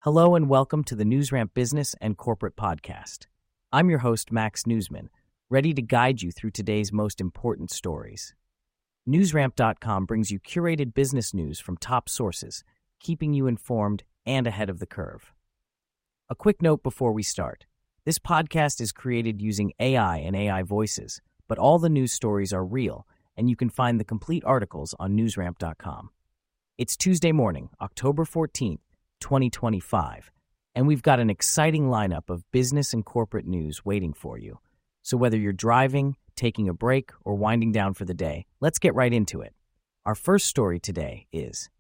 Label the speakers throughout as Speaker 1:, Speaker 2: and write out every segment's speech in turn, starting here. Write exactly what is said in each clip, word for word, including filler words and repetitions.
Speaker 1: Hello and welcome to the NewsRamp Business and Corporate Podcast. I'm your host, Max Newsman, ready to guide you through today's most important stories. NewsRamp dot com brings you curated business news from top sources, keeping you informed and ahead of the curve. A quick note before we start. This podcast is created using A I and A I voices, but all the news stories are real, and you can find the complete articles on NewsRamp dot com. It's Tuesday morning, October fourteenth, twenty twenty-five, and we've got an exciting lineup of business and corporate news waiting for you. So whether you're driving, taking a break, or winding down for the day, let's get right into it. Our first story today is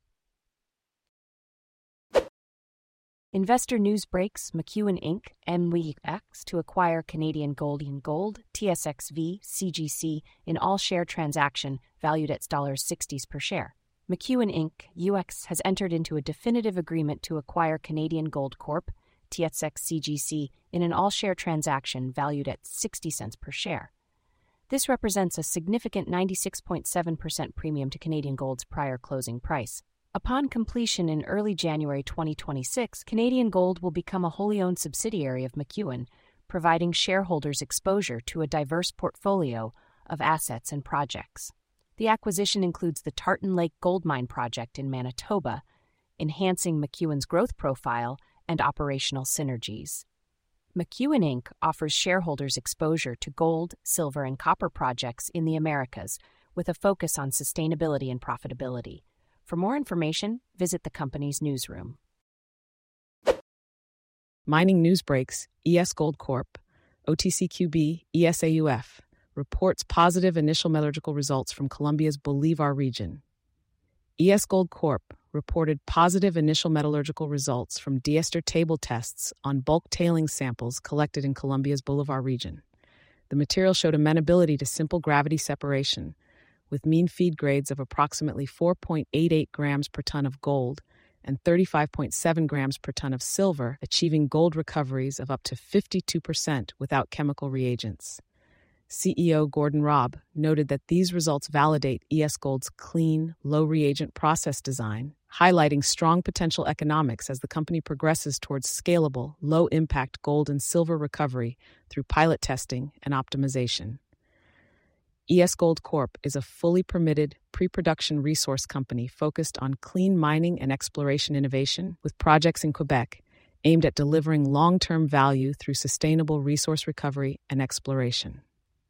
Speaker 2: Investor news breaks McEwen Incorporated, M W X, to acquire Canadian Gold Gold, T S X V, C G C, in all-share transaction valued at sixty dollars per share. McEwen Incorporated, U X, has entered into a definitive agreement to acquire Canadian Gold Corp, T S X C G C, in an all-share transaction valued at sixty cents per share. This represents a significant ninety-six point seven percent premium to Canadian Gold's prior closing price. Upon completion in early January twenty twenty-six, Canadian Gold will become a wholly owned subsidiary of McEwen, providing shareholders exposure to a diverse portfolio of assets and projects. The acquisition includes the Tartan Lake Gold Mine project in Manitoba, enhancing McEwen's growth profile and operational synergies. McEwen Incorporated offers shareholders exposure to gold, silver, and copper projects in the Americas, with a focus on sustainability and profitability. For more information, visit the company's newsroom.
Speaker 3: Mining news breaks, E S Gold Corp, O T C Q B, E S A U F, reports positive initial metallurgical results from Colombia's Bolivar region. E S Gold Corp reported positive initial metallurgical results from diester table tests on bulk tailings samples collected in Colombia's Bolivar region. The material showed amenability to simple gravity separation, with mean feed grades of approximately four point eight eight grams per ton of gold and thirty-five point seven grams per ton of silver, achieving gold recoveries of up to fifty-two percent without chemical reagents. C E O Gordon Robb noted that these results validate E S Gold's clean, low-reagent process design, highlighting strong potential economics as the company progresses towards scalable, low-impact gold and silver recovery through pilot testing and optimization. E S Gold Corp is a fully permitted pre-production resource company focused on clean mining and exploration innovation with projects in Quebec aimed at delivering long-term value through sustainable resource recovery and exploration.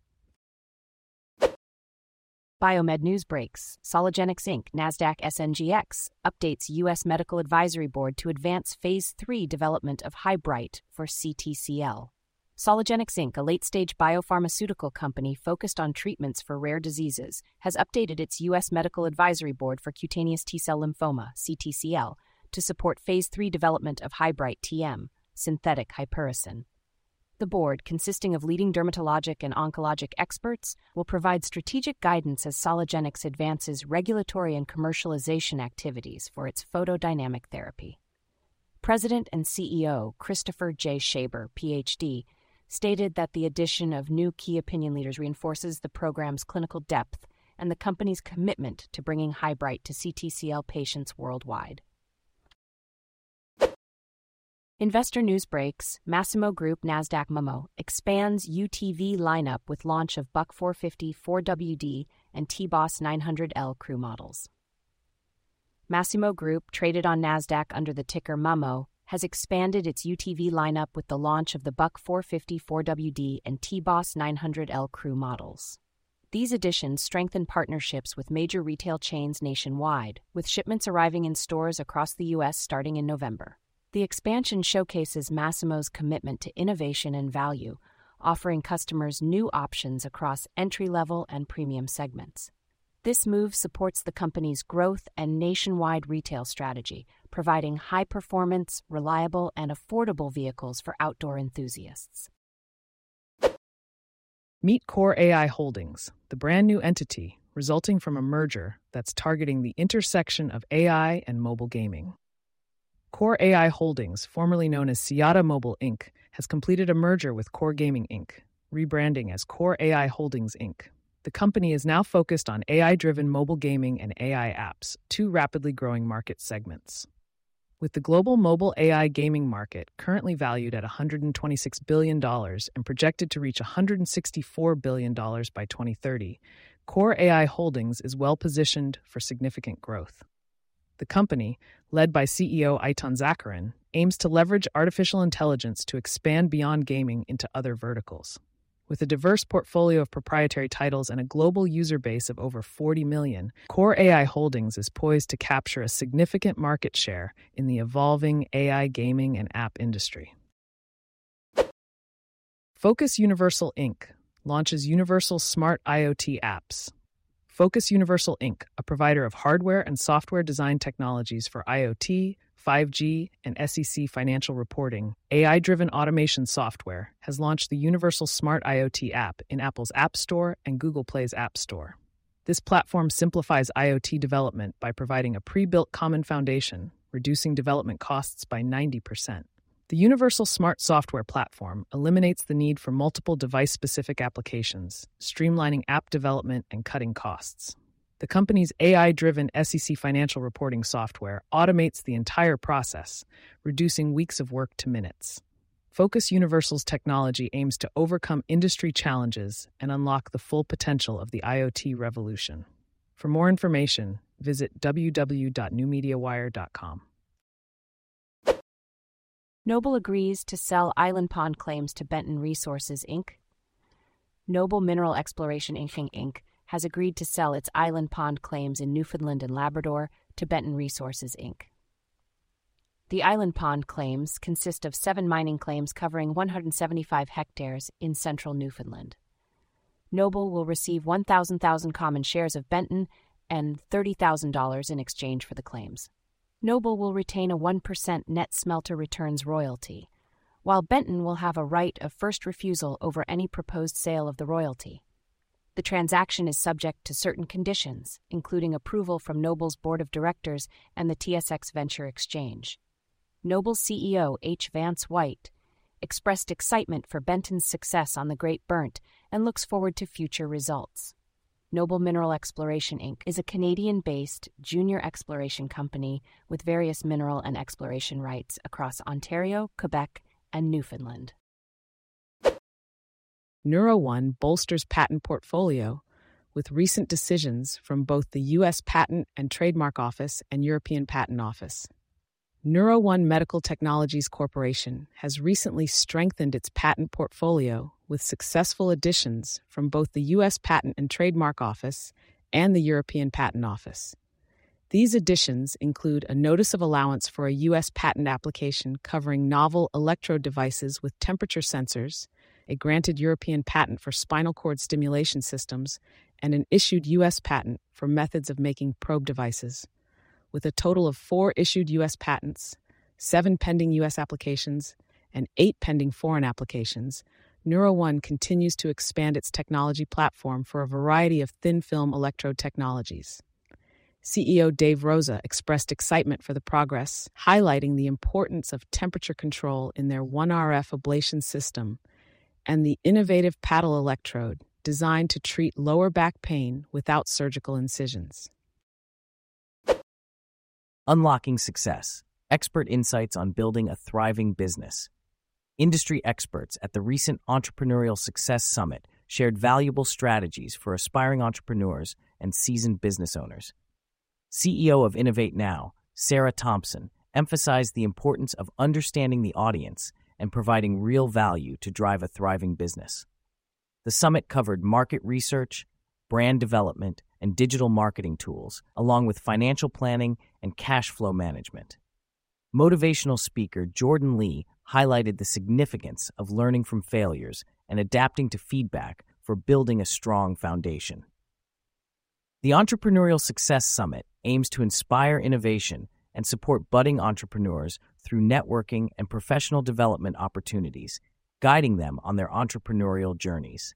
Speaker 2: Biomed news breaks. Soligenix Incorporated, NASDAQ S N G X, updates U S Medical Advisory Board to advance Phase three development of Hibrite for C T C L. Soligenix Incorporated, a late-stage biopharmaceutical company focused on treatments for rare diseases, has updated its U S Medical Advisory Board for cutaneous T-cell lymphoma, C T C L, to support Phase three development of Hibrite T M, synthetic hypericin. The board, consisting of leading dermatologic and oncologic experts, will provide strategic guidance as Soligenix advances regulatory and commercialization activities for its photodynamic therapy. President and C E O Christopher J. Shaber, P H D, stated that the addition of new key opinion leaders reinforces the program's clinical depth and the company's commitment to bringing Hibrite to C T C L patients worldwide. Investor news breaks. Masimo Group NASDAQ M M O expands U T V lineup with launch of Buck four fifty, four W D, and T-Boss nine hundred L crew models. Masimo Group, traded on NASDAQ under the ticker M M O, has expanded its U T V lineup with the launch of the Buck four fifty, four W D, and T-Boss nine hundred L crew models. These additions strengthen partnerships with major retail chains nationwide, with shipments arriving in stores across the U S starting in November. The expansion showcases Masimo's commitment to innovation and value, offering customers new options across entry-level and premium segments. This move supports the company's growth and nationwide retail strategy, providing high-performance, reliable, and affordable vehicles for outdoor enthusiasts.
Speaker 3: Meet Core A I Holdings, the brand new entity resulting from a merger that's targeting the intersection of A I and mobile gaming. Core A I Holdings, formerly known as Siyata Mobile Incorporated, has completed a merger with Core Gaming Incorporated, rebranding as Core A I Holdings Incorporated. The company is now focused on A I-driven mobile gaming and A I apps, two rapidly growing market segments. With the global mobile A I gaming market currently valued at one hundred twenty-six billion dollars and projected to reach one hundred sixty-four billion dollars by twenty thirty, Core A I Holdings is well positioned for significant growth. The company, led by C E O Eitan Zakharin, aims to leverage artificial intelligence to expand beyond gaming into other verticals. With a diverse portfolio of proprietary titles and a global user base of over forty million, Core A I Holdings is poised to capture a significant market share in the evolving A I gaming and app industry. Focus Universal Incorporated launches Universal Smart IoT Apps. Focus Universal Incorporated, a provider of hardware and software design technologies for IoT, five G, and S E C financial reporting, A I-driven automation software, has launched the Universal Smart IoT app in Apple's App Store and Google Play's App Store. This platform simplifies IoT development by providing a pre-built common foundation, reducing development costs by ninety percent. The Universal Smart Software Platform eliminates the need for multiple device-specific applications, streamlining app development and cutting costs. The company's A I-driven S E C financial reporting software automates the entire process, reducing weeks of work to minutes. Focus Universal's technology aims to overcome industry challenges and unlock the full potential of the IoT revolution. For more information, visit w w w dot new media wire dot com.
Speaker 2: Noble agrees to sell Island Pond claims to Benton Resources, Incorporated. Noble Mineral Exploration, Incorporated has agreed to sell its Island Pond claims in Newfoundland and Labrador to Benton Resources, Incorporated. The Island Pond claims consist of seven mining claims covering one hundred seventy-five hectares in central Newfoundland. Noble will receive one thousand common shares of Benton and thirty thousand dollars in exchange for the claims. Noble will retain a one percent net smelter returns royalty, while Benton will have a right of first refusal over any proposed sale of the royalty. The transaction is subject to certain conditions, including approval from Noble's board of directors and the T S X Venture Exchange. Noble's C E O, H. Vance White, expressed excitement for Benton's success on the Great Burnt and looks forward to future results. Noble Mineral Exploration, Incorporated is a Canadian-based junior exploration company with various mineral and exploration rights across Ontario, Quebec, and Newfoundland.
Speaker 3: NeuroOne bolsters patent portfolio with recent decisions from both the U S Patent and Trademark Office and European Patent Office. NeuroOne Medical Technologies Corporation has recently strengthened its patent portfolio with successful additions from both the U S Patent and Trademark Office and the European Patent Office. These additions include a notice of allowance for a U S patent application covering novel electrode devices with temperature sensors, a granted European patent for spinal cord stimulation systems, and an issued U S patent for methods of making probe devices. With a total of four issued U S patents, seven pending U S applications, and eight pending foreign applications, NeuroOne continues to expand its technology platform for a variety of thin-film electrode technologies. C E O Dave Rosa expressed excitement for the progress, highlighting the importance of temperature control in their one R F ablation system and the innovative paddle electrode designed to treat lower back pain without surgical incisions.
Speaker 1: Unlocking Success. Expert insights on building a thriving business. Industry experts at the recent Entrepreneurial Success Summit shared valuable strategies for aspiring entrepreneurs and seasoned business owners. C E O of Innovate Now, Sarah Thompson, emphasized the importance of understanding the audience and providing real value to drive a thriving business. The summit covered market research, brand development, and digital marketing tools, along with financial planning and cash flow management. Motivational speaker Jordan Lee highlighted the significance of learning from failures and adapting to feedback for building a strong foundation. The Entrepreneurial Success Summit aims to inspire innovation and support budding entrepreneurs through networking and professional development opportunities, guiding them on their entrepreneurial journeys.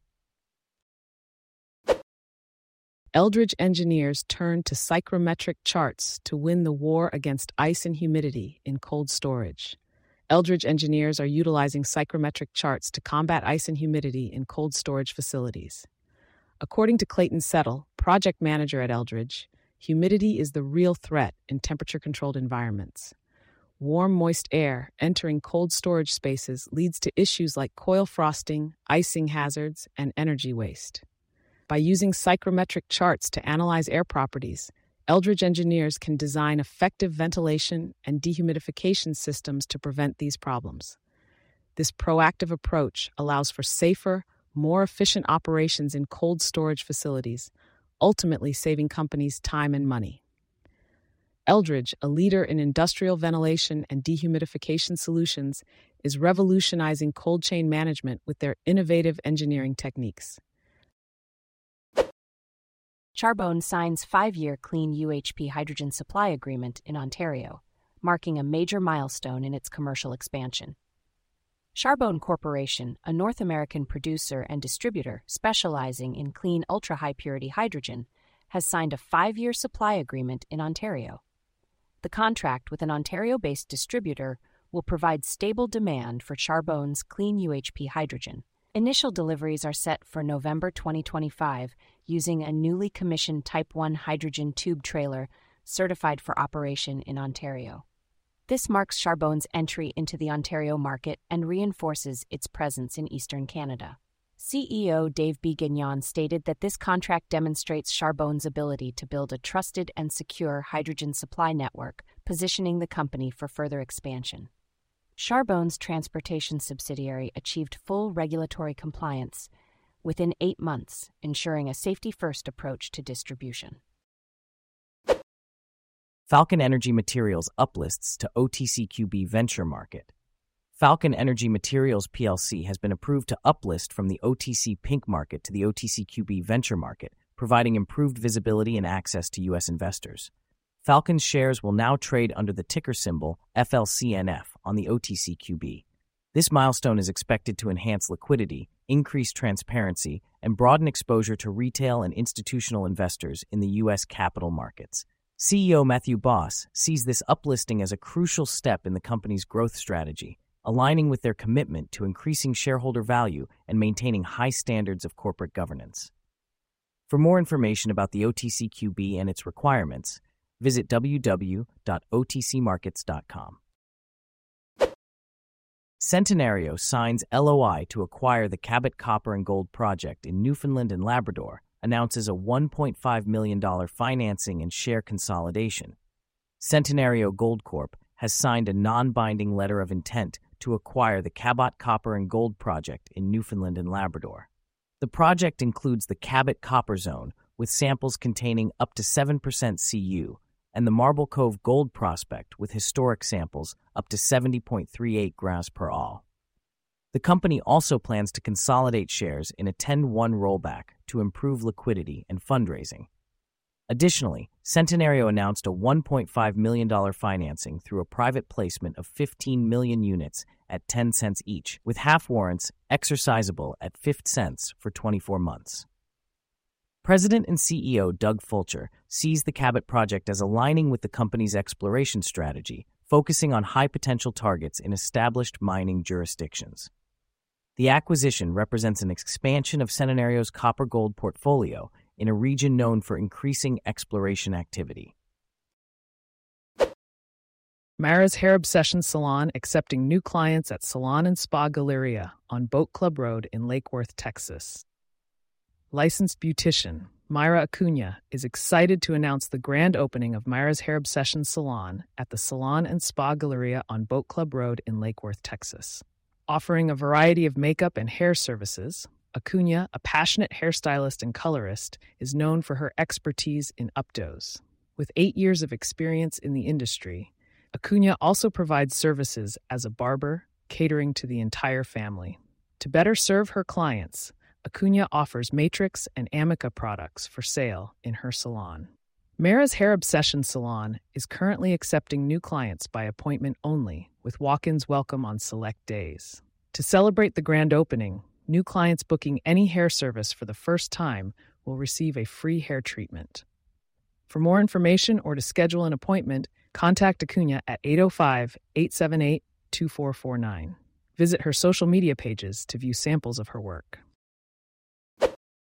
Speaker 3: Eldridge engineers turned to psychrometric charts to win the war against ice and humidity in cold storage. Eldridge engineers are utilizing psychrometric charts to combat ice and humidity in cold storage facilities. According to Clayton Settle, project manager at Eldridge, humidity is the real threat in temperature-controlled environments. Warm, moist air entering cold storage spaces leads to issues like coil frosting, icing hazards, and energy waste. By using psychrometric charts to analyze air properties, Eldridge engineers can design effective ventilation and dehumidification systems to prevent these problems. This proactive approach allows for safer, more efficient operations in cold storage facilities, ultimately saving companies time and money. Eldridge, a leader in industrial ventilation and dehumidification solutions, is revolutionizing cold chain management with their innovative engineering techniques.
Speaker 2: Charbone signs five-year clean U H P hydrogen supply agreement in Ontario, marking a major milestone in its commercial expansion. Charbone Corporation, a North American producer and distributor specializing in clean ultra-high-purity hydrogen, has signed a five-year supply agreement in Ontario. The contract with an Ontario-based distributor will provide stable demand for Charbone's clean U H P hydrogen. Initial deliveries are set for November twenty twenty-five using a newly commissioned Type one hydrogen tube trailer certified for operation in Ontario. This marks Charbone's entry into the Ontario market and reinforces its presence in eastern Canada. C E O Dave B. Gagnon stated that this contract demonstrates Charbone's ability to build a trusted and secure hydrogen supply network, positioning the company for further expansion. Charbone's transportation subsidiary achieved full regulatory compliance within eight months, ensuring a safety-first approach to distribution.
Speaker 1: Falcon Energy Materials uplists to O T C Q B venture market. Falcon Energy Materials P L C has been approved to uplist from the O T C Pink market to the O T C Q B venture market, providing improved visibility and access to U S investors. Falcon's shares will now trade under the ticker symbol F L C N F on the O T C Q B. This milestone is expected to enhance liquidity, increase transparency, and broaden exposure to retail and institutional investors in the U S capital markets. C E O Matthew Boss sees this uplisting as a crucial step in the company's growth strategy, aligning with their commitment to increasing shareholder value and maintaining high standards of corporate governance. For more information about the O T C Q B and its requirements, visit w w w dot o t c markets dot com. Centenario signs L O I to acquire the Cabot Copper and Gold project in Newfoundland and Labrador, announces a one point five million dollars financing and share consolidation. Centenario Gold Corp has signed a non-binding letter of intent to acquire the Cabot Copper and Gold project in Newfoundland and Labrador. The project includes the Cabot Copper Zone, with samples containing up to seven percent C U, and the Marble Cove Gold Prospect with historic samples up to seventy point three eight grams per all. The company also plans to consolidate shares in a ten one rollback to improve liquidity and fundraising. Additionally, Centenario announced a one point five million dollars financing through a private placement of fifteen million units at ten cents each, with half warrants exercisable at fifty cents for twenty-four months. President and C E O Doug Fulcher sees the Cabot project as aligning with the company's exploration strategy, focusing on high-potential targets in established mining jurisdictions. The acquisition represents an expansion of Centenario's copper-gold portfolio in a region known for increasing exploration activity.
Speaker 3: Mara's Hair Obsession Salon accepting new clients at Salon and Spa Galleria on Boat Club Road in Lake Worth, Texas. Licensed beautician Myra Acuna is excited to announce the grand opening of Myra's Hair Obsession Salon at the Salon and Spa Galleria on Boat Club Road in Lake Worth, Texas. Offering a variety of makeup and hair services, Acuna, a passionate hairstylist and colorist, is known for her expertise in updos. With eight years of experience in the industry, Acuna also provides services as a barber, catering to the entire family. To better serve her clients, Acuna offers Matrix and Amica products for sale in her salon. Mara's Hair Obsession Salon is currently accepting new clients by appointment only, with walk-ins welcome on select days. To celebrate the grand opening, new clients booking any hair service for the first time will receive a free hair treatment. For more information or to schedule an appointment, contact Acuna at eight oh five, eight seven eight, two four four nine. Visit her social media pages to view samples of her work.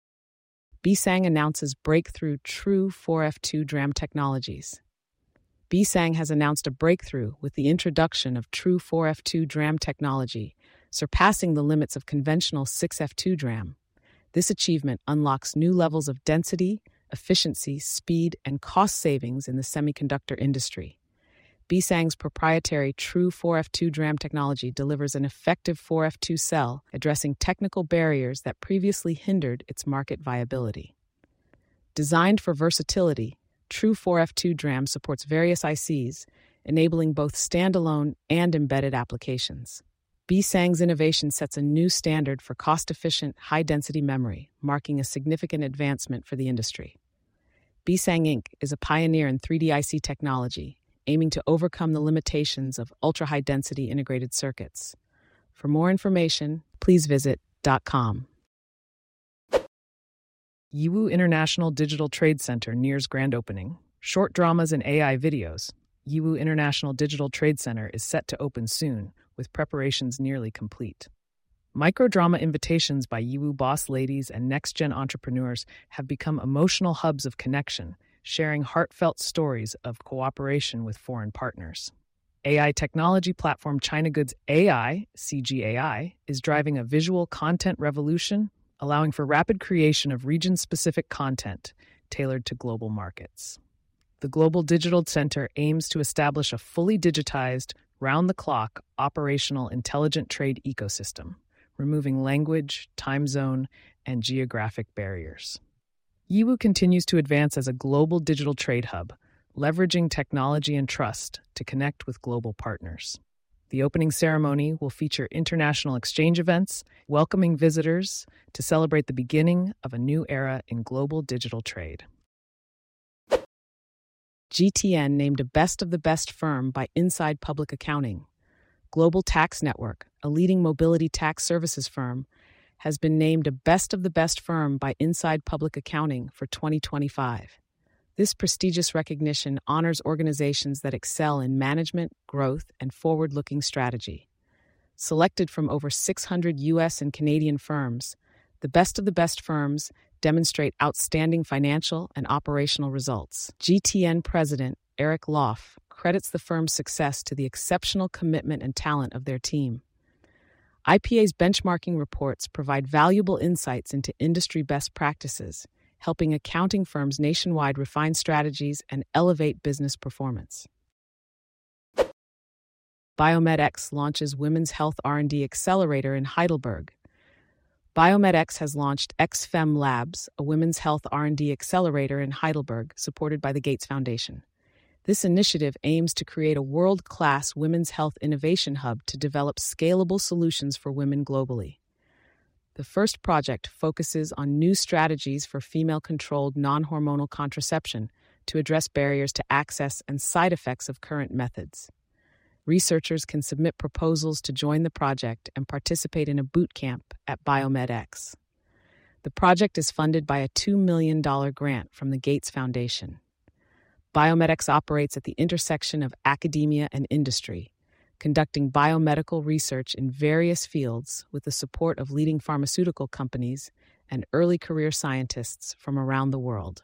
Speaker 3: B S A N G announces breakthrough True four F two DRAM technologies. B-Sang has announced a breakthrough with the introduction of true four F two DRAM technology, surpassing the limits of conventional six F two DRAM. This achievement unlocks new levels of density, efficiency, speed, and cost savings in the semiconductor industry. B-Sang's proprietary true four F two DRAM technology delivers an effective four F two cell, addressing technical barriers that previously hindered its market viability. Designed for versatility, true four F two DRAM supports various I Cs, enabling both standalone and embedded applications. B-Sang's innovation sets a new standard for cost-efficient, high-density memory, marking a significant advancement for the industry. B-Sang Incorporated is a pioneer in three D I C technology, aiming to overcome the limitations of ultra-high-density integrated circuits. For more information, please visit .com. Yiwu International Digital Trade Center nears grand opening. Short dramas and A I videos. Yiwu International Digital Trade Center is set to open soon, with preparations nearly complete. Microdrama invitations by Yiwu boss ladies and next-gen entrepreneurs have become emotional hubs of connection, sharing heartfelt stories of cooperation with foreign partners. A I technology platform China Goods A I, C G A I, is driving a visual content revolution, allowing for rapid creation of region-specific content tailored to global markets. The Global Digital Center aims to establish a fully digitized, round-the-clock, operational intelligent trade ecosystem, removing language, time zone, and geographic barriers. Yiwu continues to advance as a global digital trade hub, leveraging technology and trust to connect with global partners. The opening ceremony will feature international exchange events, welcoming visitors to celebrate the beginning of a new era in global digital trade. G T N named a Best of the Best firm by Inside Public Accounting. Global Tax Network, a leading mobility tax services firm, has been named a Best of the Best firm by Inside Public Accounting for twenty twenty-five. This prestigious recognition honors organizations that excel in management, growth, and forward-looking strategy. Selected from over six hundred U S and Canadian firms, the Best of the Best firms demonstrate outstanding financial and operational results. G T N President Eric Loff credits the firm's success to the exceptional commitment and talent of their team. I P A's benchmarking reports provide valuable insights into industry best practices, helping accounting firms nationwide refine strategies and elevate business performance. BioMedX launches Women's Health R and D Accelerator in Heidelberg. BioMedX has launched X F E M Labs, a women's health R and D accelerator in Heidelberg, supported by the Gates Foundation. This initiative aims to create a world-class women's health innovation hub to develop scalable solutions for women globally. The first project focuses on new strategies for female-controlled non-hormonal contraception to address barriers to access and side effects of current methods. Researchers can submit proposals to join the project and participate in a boot camp at BioMedX. The project is funded by a two million dollars grant from the Gates Foundation. BioMedX operates at the intersection of academia and industry, conducting biomedical research in various fields with the support of leading pharmaceutical companies and early career scientists from around the world.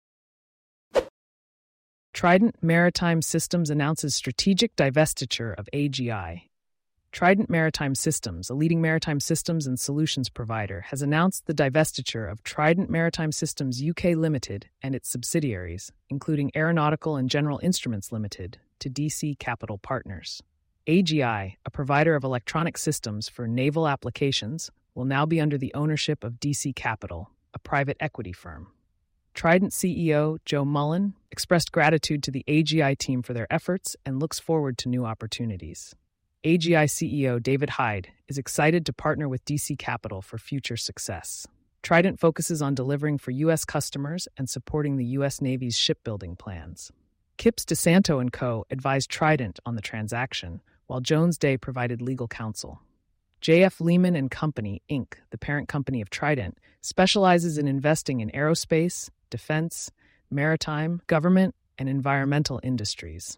Speaker 3: Trident Maritime Systems announces strategic divestiture of A G I. Trident Maritime Systems, a leading maritime systems and solutions provider, has announced the divestiture of Trident Maritime Systems U K Limited and its subsidiaries, including Aeronautical and General Instruments Limited, to D C Capital Partners. A G I, a provider of electronic systems for naval applications, will now be under the ownership of D C Capital, a private equity firm. Trident C E O Joe Mullen expressed gratitude to the A G I team for their efforts and looks forward to new opportunities. A G I C E O David Hyde is excited to partner with D C Capital for future success. Trident focuses on delivering for U S customers and supporting the U S Navy's shipbuilding plans. Kipps DeSanto and Co. advised Trident on the transaction, while Jones Day provided legal counsel. J F Lehman and Company, Incorporated, the parent company of Trident, specializes in investing in aerospace, defense, maritime, government, and environmental industries.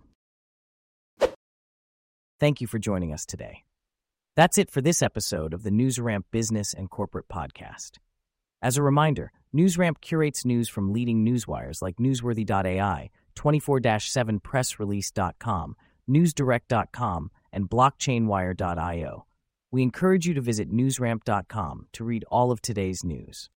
Speaker 1: Thank you for joining us today. That's it for this episode of the NewsRamp Business and Corporate Podcast. As a reminder, NewsRamp curates news from leading newswires like Newsworthy dot A I twenty-four seven press release dot com, newsdirect dot com, and blockchainwire dot io. We encourage you to visit newsramp dot com to read all of today's news.